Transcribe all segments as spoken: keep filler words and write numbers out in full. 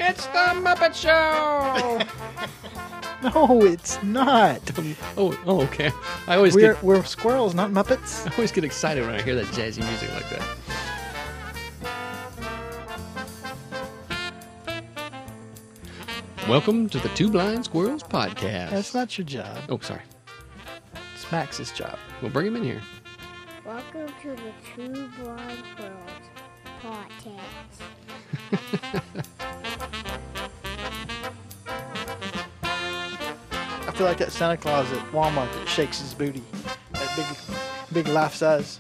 It's the Muppet Show! No, it's not. oh, oh, okay. I always We're, get we're squirrels, not Muppets. I always get excited when I hear that jazzy music like that. Welcome to the Two Blind Squirrels podcast. That's not your job. Oh, sorry. It's Max's job. We'll bring him in here. Welcome to the Two Blind Squirrels podcast. I feel like that Santa Claus at Walmart that shakes his booty. That big, big life size.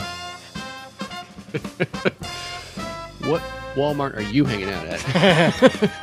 What Walmart are you hanging out at?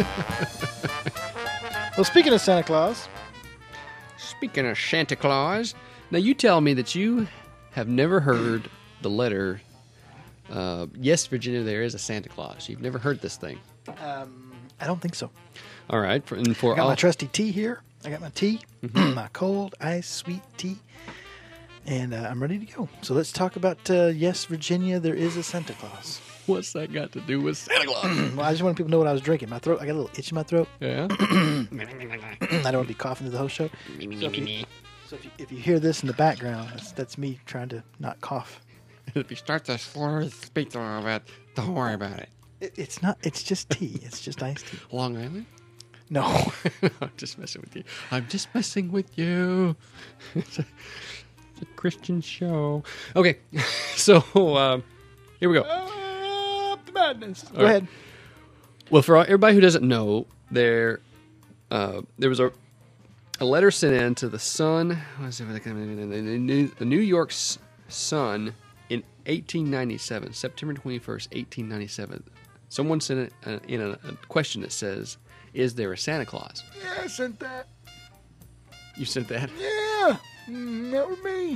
Well, speaking of Santa Claus, Speaking of Santa Claus, now you tell me that you have never heard the letter, uh, yes, Virginia, there is a Santa Claus. You've never heard this thing. um, I don't think so. All right. For, and for I got all, my trusty tea here. I got my tea, my cold, ice, sweet tea, and uh, I'm ready to go. So let's talk about, uh, yes, Virginia, there is a Santa Claus. what's that got to do with Santa Claus? Well, I just want people to know what I was drinking. My throat, I got a little itch in my throat. Yeah. I don't want to be coughing through the whole show. So if you, so if you, if you hear this in the background, that's, that's me trying to not cough. If you start to slur speak a little bit, don't worry about it. It, it's not. It's just tea. It's just iced tea. Long Island? No. I'm just messing with you. I'm just messing with you. It's a, it's a Christian show. Okay, so um, here we go. Up the madness. Go right. ahead. Well, for everybody who doesn't know, there uh, there was a a letter sent in to the Sun, what is it, the New, the New York Sun in eighteen ninety-seven, September twenty-first, eighteen ninety-seven. Someone sent it uh, in a, a question that says, "Is there a Santa Claus?" Yeah, I sent that. You sent that? Yeah, mm, that was me.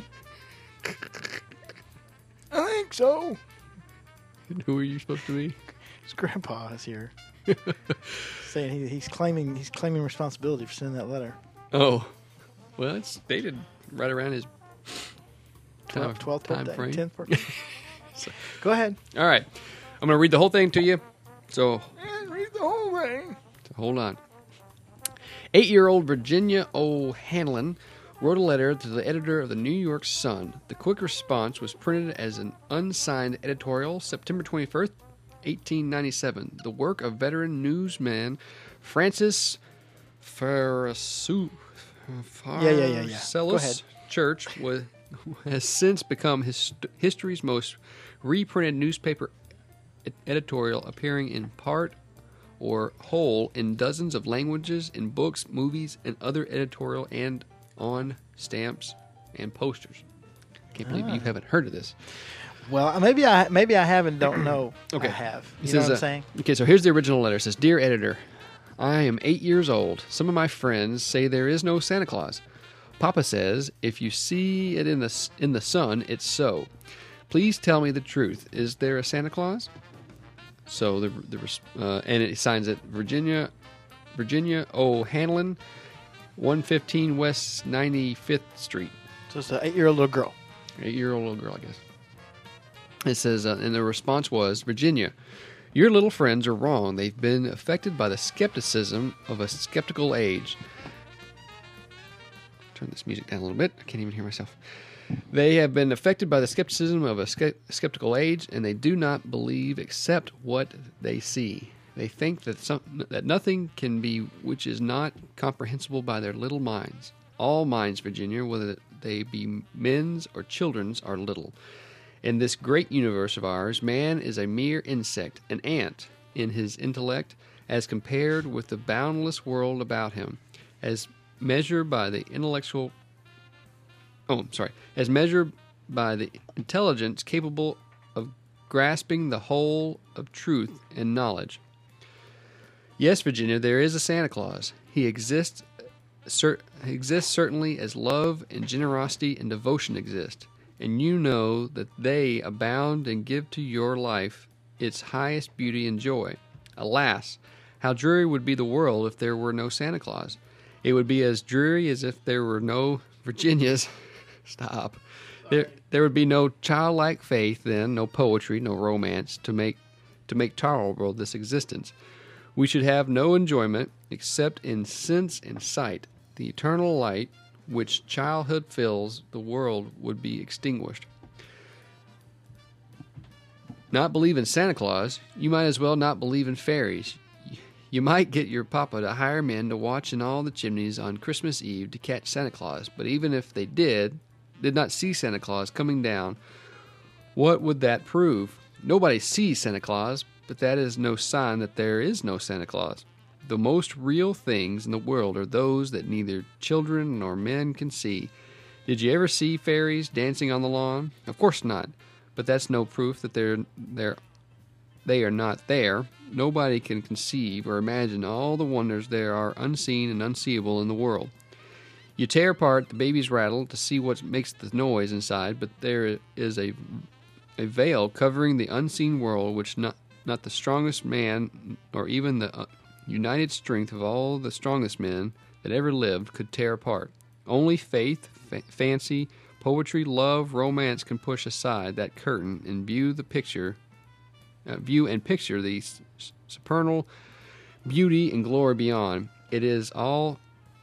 I think so. Who are you supposed to be? His grandpa is here, saying he, he's claiming he's claiming responsibility for sending that letter. Oh, well, it's dated right around his time, twelfth time birthday, frame. tenth birthday. So- Go ahead. All right, I'm going to read the whole thing to you. So Yeah, read the whole thing. hold on. Eight-year-old Virginia O'Hanlon wrote a letter to the editor of the New York Sun. The quick response was printed as an unsigned editorial, September twenty-first, eighteen ninety-seven. The work of veteran newsman Francis Farasu, Yeah, yeah, yeah, yeah. Go ahead. Church was, has since become his, history's most reprinted newspaper ed- editorial, appearing in part or whole in dozens of languages, in books, movies, and other editorial and on stamps and posters. Can't believe Ah. you haven't heard of this. Well, maybe I maybe I have and don't know. Okay. I have. It You know says, what I'm uh, saying? Okay, so here's the original letter. It says, "Dear editor, I am eight years old. Some of my friends say there is no Santa Claus. Papa says if you see it in the s- in the sun, it's so. Please tell me the truth. Is there a Santa Claus?" So the the res- uh, and it signs it Virginia Virginia O'Hanlon, one fifteen West ninety-fifth Street. So it's an eight-year-old little girl. Eight-year-old little girl, I guess. It says, uh, and the response was, "Virginia, your little friends are wrong. They've been affected by the skepticism of a skeptical age." Turn this music down a little bit. I can't even hear myself. "They have been affected by the skepticism of a ske- skeptical age, and they do not believe except what they see. They think that some, that nothing can be which is not comprehensible by their little minds. All minds, Virginia, whether they be men's or children's, are little. In this great universe of ours, man is a mere insect, an ant, in his intellect, as compared with the boundless world about him, as measured by the intellectual... Oh, I'm sorry. As measured by the intelligence capable of grasping the whole of truth and knowledge. Yes, Virginia, there is a Santa Claus. He exists, cer- exists certainly as love and generosity and devotion exist. And you know that they abound and give to your life its highest beauty and joy. Alas, how dreary would be the world if there were no Santa Claus. It would be as dreary as if there were no Virginias. Stop. There, there would be no childlike faith then, no poetry, no romance to make to make tolerable this existence. We should have no enjoyment except in sense and sight. The eternal light which childhood fills the world would be extinguished. Not believe in Santa Claus, you might as well not believe in fairies. You might get your papa to hire men to watch in all the chimneys on Christmas Eve to catch Santa Claus, but even if they did, did not see Santa Claus coming down, what would that prove? Nobody sees Santa Claus, but that is no sign that there is no Santa Claus. The most real things in the world are those that neither children nor men can see. Did you ever see fairies dancing on the lawn? Of course not, but that's no proof that they're, they're, they are not there. Nobody can conceive or imagine all the wonders there are unseen and unseeable in the world. You tear apart the baby's rattle to see what makes the noise inside, but there is a, a veil covering the unseen world which not, not the strongest man or even the uh, united strength of all the strongest men that ever lived could tear apart. Only faith, fa- fancy, poetry, love, romance can push aside that curtain and view the picture, uh, view and picture the s- supernal beauty and glory beyond. It is all.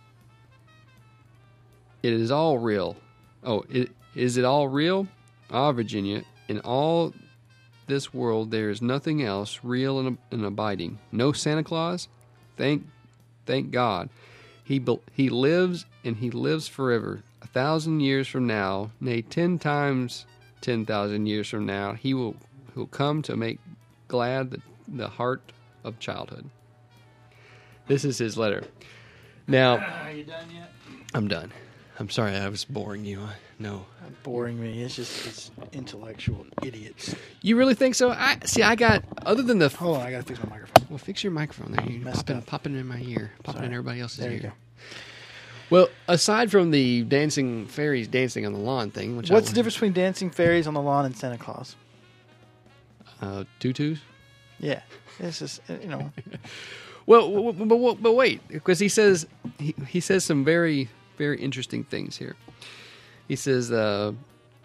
It is all real. Oh, it, is it all real? Ah, Virginia, in all this world there is nothing else real and, and abiding. No Santa Claus? Thank, thank God. He be, he lives and he lives forever. A thousand years from now, nay, ten times ten thousand years from now, he will will come to make glad the, the heart of childhood. This is his letter. Now, Are you done yet? I'm done. I'm sorry I was boring you. No. Boring me. It's just it's intellectual idiots. You really think so? I see. I got other than the. Hold on, I gotta fix my microphone. Well, fix your microphone there. You Messed popping, up. popping in my ear, popping Sorry. in everybody else's There ear. you go. Well, aside from the dancing fairies dancing on the lawn thing, which What's I the difference between dancing fairies on the lawn and Santa Claus? Uh, tutus. Yeah, it's just uh, you know. Well, w- w- but, but wait, because he says he, he says some very very interesting things here. He says, uh,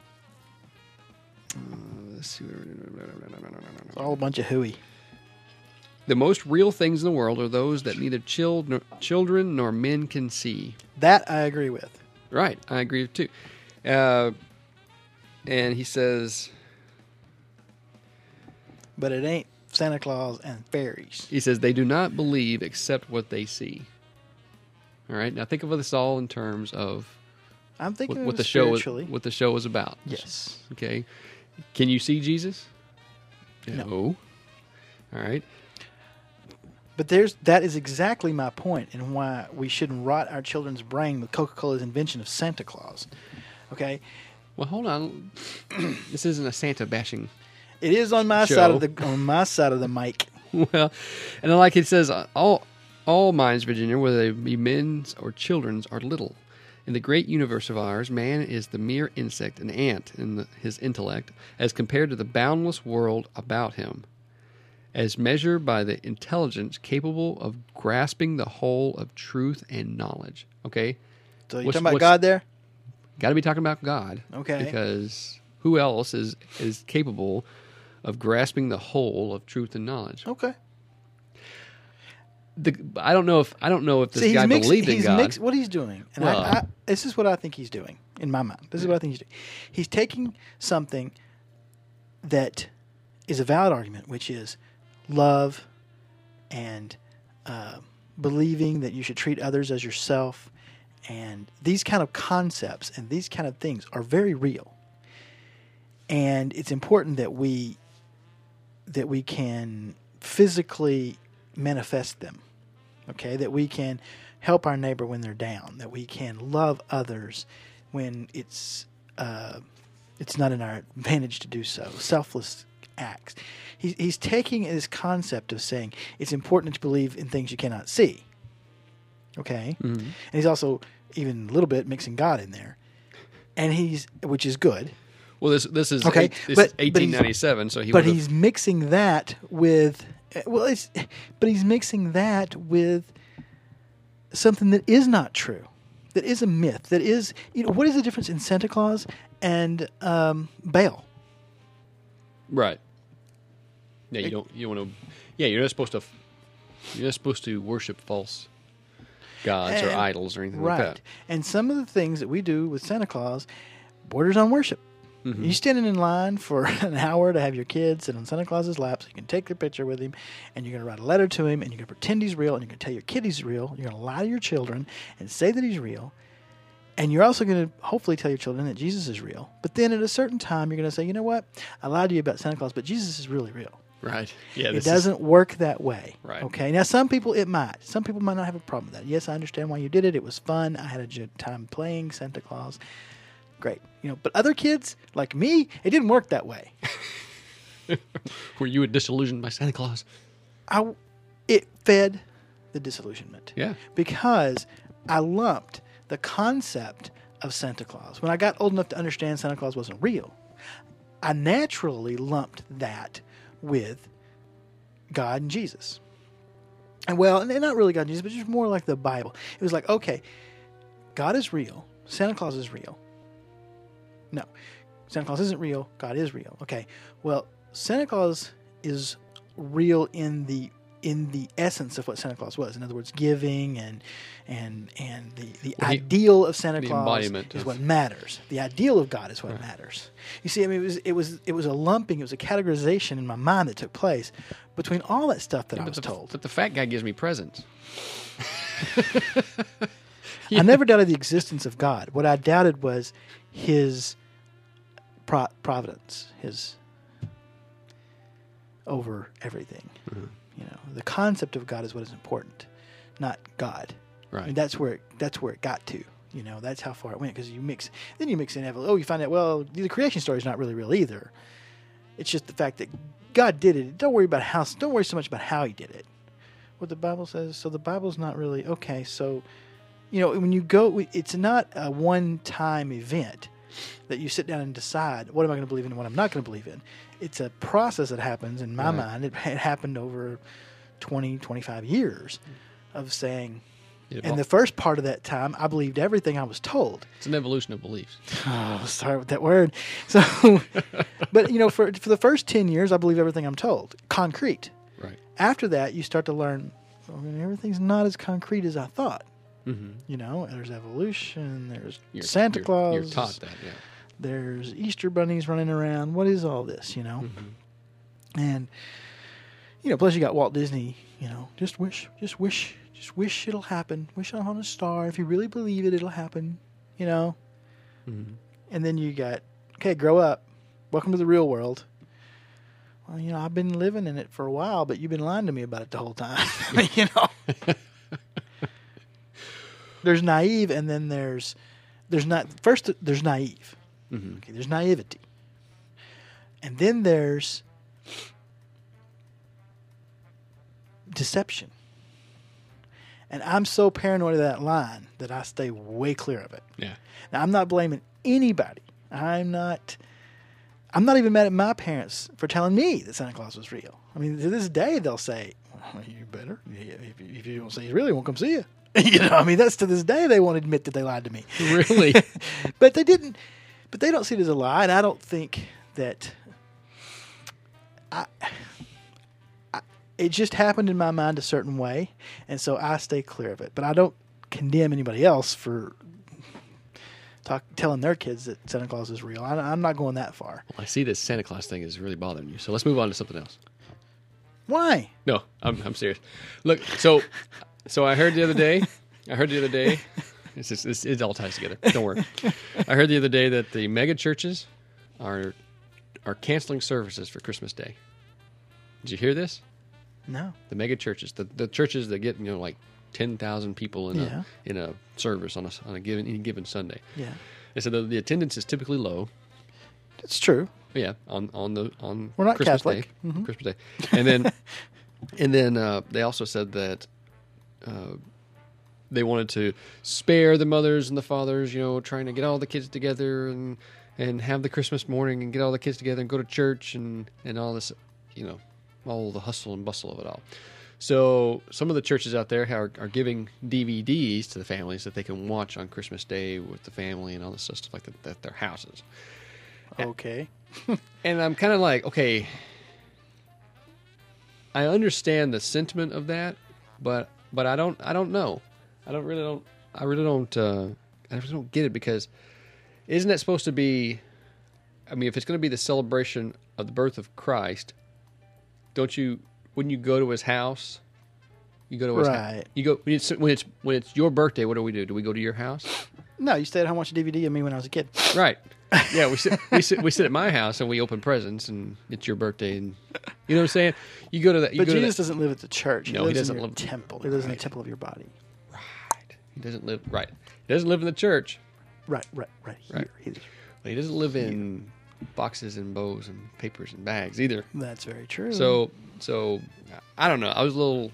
uh, let's see. It's all a bunch of hooey. The most real things in the world are those that neither chil- nor, children nor men can see. That I agree with. Right, I agree with too. Uh, and he says, But it ain't Santa Claus and fairies. he says they do not believe except what they see. All right, now think of this all in terms of I'm thinking what, of what it the show was, spiritually. what the show was about. Yes. Okay, can you see Jesus? No. All right. But there's that is exactly my point and why we shouldn't rot our children's brain with Coca-Cola's invention of Santa Claus. Okay? Well, hold on. This isn't a Santa bashing. It is on my Show. side of the on my side of the mic. Well, and then like it says, uh, all all minds, Virginia, whether they be men's or children's, are little. In the great universe of ours, man is the mere insect, an ant in the, his intellect, as compared to the boundless world about him, as measured by the intelligence capable of grasping the whole of truth and knowledge. Okay? So you're What's- talking about what's- God there? Got to be talking about God. Okay. Because who else is, is capable of grasping the whole of truth and knowledge? Okay. The, I don't know if I don't know if this See, guy he's mixed, believed in he's God. mixed what he's doing. And Well- I, I, this is what I think he's doing in my mind. This is what I think he's doing. He's taking something that is a valid argument, which is love and uh, believing that you should treat others as yourself. And these kind of concepts and these kind of things are very real. And it's important that we that we can physically manifest them. Okay, that we can help our neighbor when they're down, that we can love others when it's uh, it's not in our advantage to do so. Selfless acts. He's he's taking this concept of saying it's important to believe in things you cannot see. Okay, Mhm. and he's also even a little bit mixing God in there, and he's which is good. Well, this this is Okay, eight, this but- is but he's- eighteen ninety-seven, so he but would've- he's mixing that with well it's but he's mixing that with something that is not true, that is a myth, that is, you know, what is the difference in Santa Claus and um, Baal? right. Yeah, you don't you want to. Yeah, you're not supposed to f- You're not supposed to worship false gods or And- idols or anything right. like that. And some of the things that we do with Santa Claus borders on worship. Mm-hmm. You standing in line for an hour to have your kid sit on Santa Claus's lap so you can take their picture with him, and you're going to write a letter to him, and you're going to pretend he's real, and you're going to tell your kid he's real. You're going to lie to your children and say that he's real. And you're also going to hopefully tell your children that Jesus is real. But then at a certain time, you're going to say, you know what? I lied to you about Santa Claus, but Jesus is really real. Right. Yeah. It this doesn't work that way. Right. Okay. Now, some people it might. Some people might not have a problem with that. Yes, I understand why you did it. It was fun. I had a good time playing Santa Claus. Great. You know, but other kids like me, it didn't work that way. Is, were you disillusioned by Santa Claus? I, it fed the disillusionment. Yeah. Because I lumped the concept of Santa Claus. When I got old enough to understand Santa Claus wasn't real, I naturally lumped that with God and Jesus. And well, and not really God and Jesus, but just more like the Bible. It was like, okay, God is real. Santa Claus is real. No, Santa Claus isn't real. God is real. Okay, well, Santa Claus is real in the in the essence of what Santa Claus was. In other words, giving and and and the, the Well, he- ideal of Santa the Claus embodiment is of- what matters. The ideal of God is what Right. matters. You see, I mean, it was it was it was a lumping, it was a categorization in my mind that took place between all that stuff that I but, was the, told. but the fat guy gives me presents. I never doubted the existence of God. What I doubted was His pro- providence, His over everything. Mm-hmm. You know, the concept of God is what is important, not God. Right. I mean, that's where it, that's where it got to. You know, that's how far it went. Because you mix, then you mix in evolution. Oh, you find out. Well, the creation story is not really real either. It's just the fact that God did it. Don't worry about how. Don't worry so much about how He did it. What the Bible says. So the Bible's not really okay. So, you know, when you go, it's not a one-time event that you sit down and decide what am I going to believe in and what I'm not going to believe in. It's a process that happens in my Right. mind. It, it happened over twenty, twenty-five years of saying. It And evol- the first part of that time, I believed everything I was told. it's an evolution of beliefs. Oh, start with that word. So, but you know, for for the first ten years, I believe everything I'm told, concrete. Right. After that, you start to learn, I mean, everything's not as concrete as I thought. Mm-hmm. You know, there's evolution, there's You're, Santa you're, Claus, You're taught that, yeah. there's Easter bunnies running around. What is all this? You know, Mm-hmm. and you know, plus you got Walt Disney. You know, just wish, just wish, just wish it'll happen. Wish on a star. If you really believe it, it'll happen. You know. Mm-hmm. And And then you got, okay, grow up. Welcome to the real world. Well, you know, I've been living in it for a while, but you've been lying to me about it the whole time. you know. There's naive, and then there's there's not first there's naive. Mm-hmm. Okay, there's naivety. And then there's deception. And I'm so paranoid of that line that I stay way clear of it. Yeah. Now, I'm not blaming anybody. I'm not. I'm not even mad at my parents for telling me that Santa Claus was real. I mean, to this day, they'll say, well, "You better. If you, if you don't say he's real, he won't come see you." you know, I mean, that's to this day they won't admit that they lied to me. Really? But they didn't. But they don't see it as a lie, and I don't think that. I, I, it just happened in my mind a certain way, and so I stay clear of it. But I don't condemn anybody else for talk, telling their kids that Santa Claus is real. I, I'm not going that far. Well, I see this Santa Claus thing is really bothering you. So let's move on to something else. Why? No, I'm I'm serious. Look, so so I heard the other day. I heard the other day. It's just, it's, it all ties together. Don't worry. I heard the other day that the mega churches are are canceling services for Christmas Day. Did you hear this? No. The mega churches, the, the churches that get you know like ten thousand people in Yeah. a in a service on a on a given any given Sunday. Yeah, They said that the attendance is typically low. it's true. Yeah, on on the on We're not Christmas Catholic. Day, Mhm. Christmas Day, and then and then uh, they also said that uh, they wanted to spare the mothers and the fathers, you know, trying to get all the kids together and and have the Christmas morning and get all the kids together and go to church and and all this, you know, all the hustle and bustle of it all. So some of the churches out there are, are giving D V Ds to the families that they can watch on Christmas Day with the family and all this stuff like that at their houses. Okay. And I'm kind of like, okay, I understand the sentiment of that, but but I don't I don't know. I don't really don't I really don't uh, I really don't get it because isn't it supposed to be? I mean, if it's going to be the celebration of the birth of Christ, don't you? When you go to his house, you go to his Right. house. You go when it's when it's when it's your birthday. What do we do? Do we go to your house? No, you stayed at home watching D V D of me when I was a kid. Right. Yeah, we sit we sit we sit at my house and we open presents and it's your birthday and you know what I'm saying? You go to that. You But go Jesus to that, doesn't live at the church. He No, he lives doesn't in your live- temple. He lives in the Right. temple of your body. Right. He doesn't live right. He doesn't live in the church. Right, right, right here. Right. He lives- But he doesn't live in boxes and bows and papers and bags either. That's very true. So so I don't know. I was a little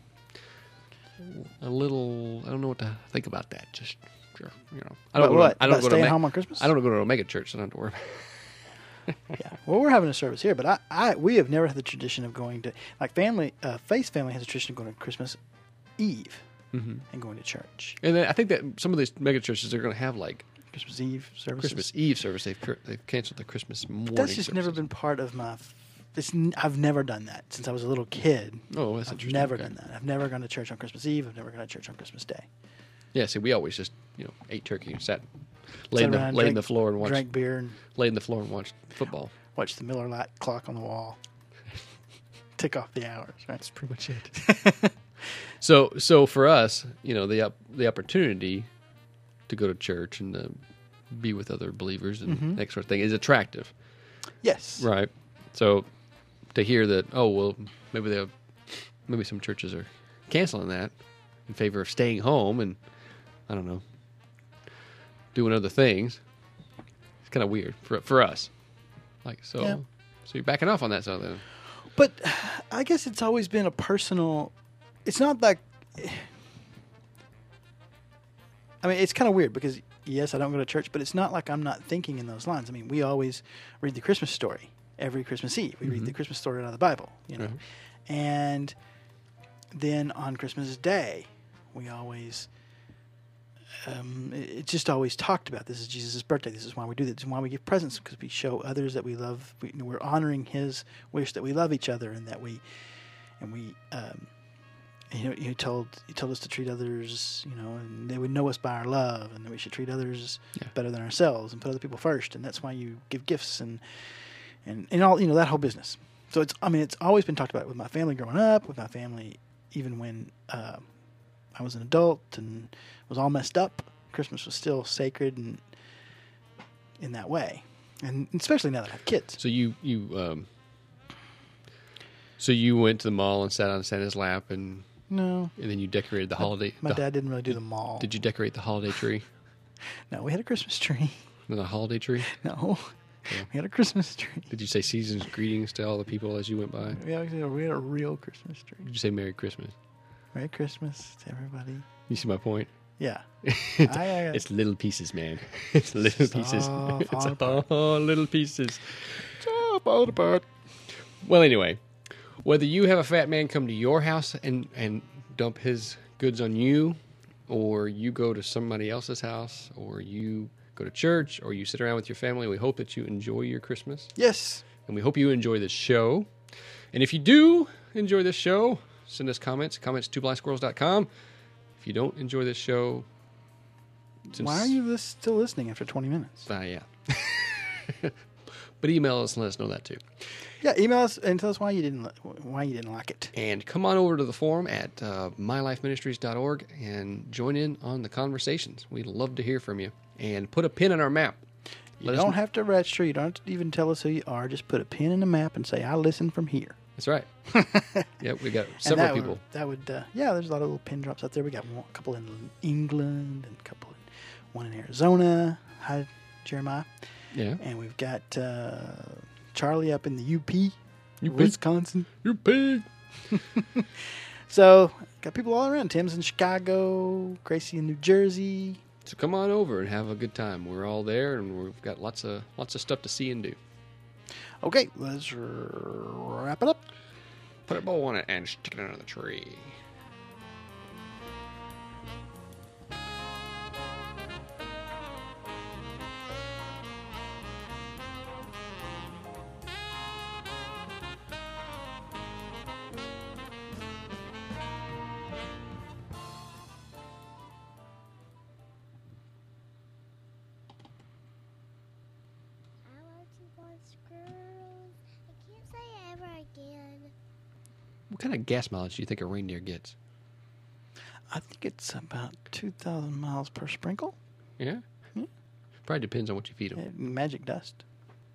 a little I don't know what to think about that. Just you know. I don't But go what? to, I don't About go to staying me- home on Christmas? I don't go to a mega church, so I don't have to worry. Yeah. Well, we're having a service here, but I, I we have never had the tradition of going to like family. Uh, Faith's family has a tradition of going to Christmas Eve Mm-hmm. and going to church. And then I think that some of these mega churches are going to have like Christmas Eve services. Christmas Eve service. They've cr- they've canceled the Christmas morning. That's just never services. been part of my. f- It's, n- I've never done that since I was a little kid. Oh, that's I've interesting. never Okay. done that. I've never gone to church on Christmas Eve. I've never gone to church on Christmas Day. Yeah, see, we always just you know ate turkey and sat, laid in Sat the around, laid in drank- the floor and watched Drank beer and laid in the floor and watched football. watched the Miller Lite clock on the wall. Tick off the hours. Right. That's pretty much it. so so for us, you know, the up, the opportunity to go to church and to be with other believers and Mhm. that sort of thing is attractive, Yes. right? So to hear that, oh well, maybe they maybe some churches are canceling that in favor of staying home and I don't know doing other things. It's kind of weird for for us. Like so, Yeah. so you're backing off on that side then. But I guess it's always been a personal. It's not like. I mean, it's kind of weird because yes, I don't go to church, but it's not like I'm not thinking in those lines. I mean, we always read the Christmas story every Christmas Eve. We read the Christmas story out of the Bible, you know, Right. and then on Christmas Day, we always. Um, it- it's just always talked about. This is Jesus' birthday. This is why we do this. This is why we give presents because we show others that we love. We, we're honoring His wish that we love each other and that we, and we, um, you know, He told He told us to treat others, you know, and they would know us by our love, and that we should treat others Yeah. better than ourselves and put other people first. And that's why you give gifts and and and all you know that whole business. So it's I mean it's always been talked about with my family growing up, with my family even when. Uh, I was an adult and was all messed up. Christmas was still sacred and in that way, and especially now that I have kids. So you you um, so you went to the mall and sat on Santa's lap and No, and then you decorated the holiday. my the- dad didn't really do the mall. Did you decorate the holiday tree? No, we had a Christmas tree. The holiday tree? No, Yeah. we had a Christmas tree. Did you say season's greetings to all the people as you went by? We actually we had a real Christmas tree. Did you say Merry Christmas? Merry Christmas to everybody. You see my point? Yeah, it's, I- I- it's little pieces, man. It's little It's pieces. all It's falling apart. all little pieces. It's all falling apart. Well, anyway, whether you have a fat man come to your house and, and dump his goods on you, or you go to somebody else's house, or you go to church, or you sit around with your family, we hope that you enjoy your Christmas. yes, And we hope you enjoy this show. And if you do enjoy this show, send us comments, comments at two blind squirrels dot com. If you don't enjoy this show, since, why are you lis- still listening after twenty minutes? Uh, yeah. But email us and let us know that too. Yeah, email us and tell us why you didn't li- why you didn't like it. And come on over to the forum at uh, my life ministries dot org and join in on the conversations. We'd love to hear from you. And put a pin on our map. You Let us don't kn- have to register. You don't have to even tell us who you are. Just put a pin in the map and say, I listen from here. That's right. Yeah, we got And several that people. Would, that would, uh, yeah, there's a lot of little pin drops out there. We got one, a couple in England and a couple in, one in Arizona. Hi, Jeremiah. Yeah. And we've got uh, Charlie up in the U P, U P. Wisconsin. You pig. So, got people all around. Tim's in Chicago, Gracie in New Jersey. So come on over and have a good time. We're all there, and we've got lots of lots of stuff to see and do. Okay, let's r- wrap it up. Put a bow on it and stick it under the tree. kind of gas mileage do you think a reindeer gets? I think it's about two thousand miles per sprinkle. Yeah? Hmm? Probably depends on what you feed them. Uh, magic dust.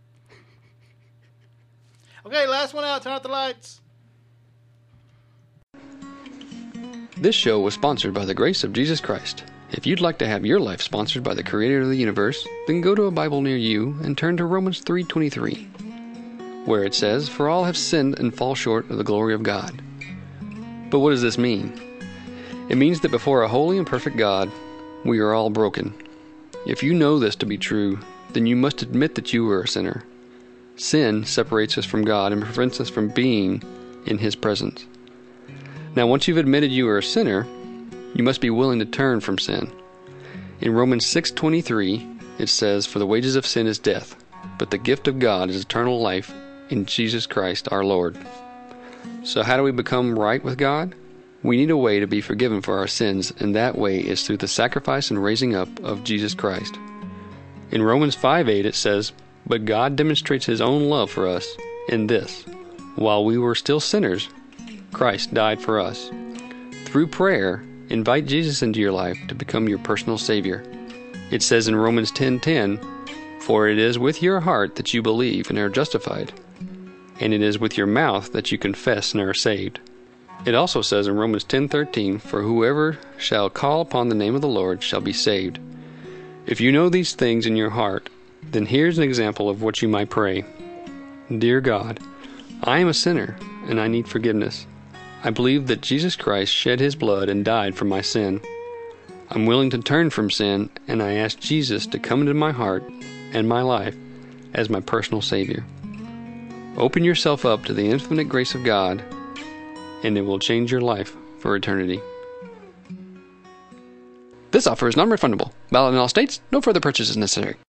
Okay, last one out. Turn out the lights. This show was sponsored by the grace of Jesus Christ. If you'd like to have your life sponsored by the Creator of the universe, then go to a Bible near you and turn to Romans three twenty-three, where it says, "For all have sinned and fall short of the glory of God." But what does this mean? It means that before a holy and perfect God, we are all broken. If you know this to be true, then you must admit that you are a sinner. Sin separates us from God and prevents us from being in His presence. Now, once you've admitted you are a sinner, you must be willing to turn from sin. In Romans six twenty-three, it says, "For the wages of sin is death, but the gift of God is eternal life in Jesus Christ our Lord." So how do we become right with God? We need a way to be forgiven for our sins, and that way is through the sacrifice and raising up of Jesus Christ. In Romans five eight, it says, "But God demonstrates His own love for us in this: while we were still sinners, Christ died for us." Through prayer, invite Jesus into your life to become your personal Savior. It says in Romans ten ten, "For it is with your heart that you believe and are justified, and it is with your mouth that you confess and are saved." It also says in Romans ten thirteen, "For whoever shall call upon the name of the Lord shall be saved." If you know these things in your heart, then here's an example of what you might pray. Dear God, I am a sinner and I need forgiveness. I believe that Jesus Christ shed His blood and died for my sin. I'm willing to turn from sin, and I ask Jesus to come into my heart and my life as my personal Savior. Open yourself up to the infinite grace of God, and it will change your life for eternity. This offer is non-refundable. Valid in all states. No further purchase is necessary.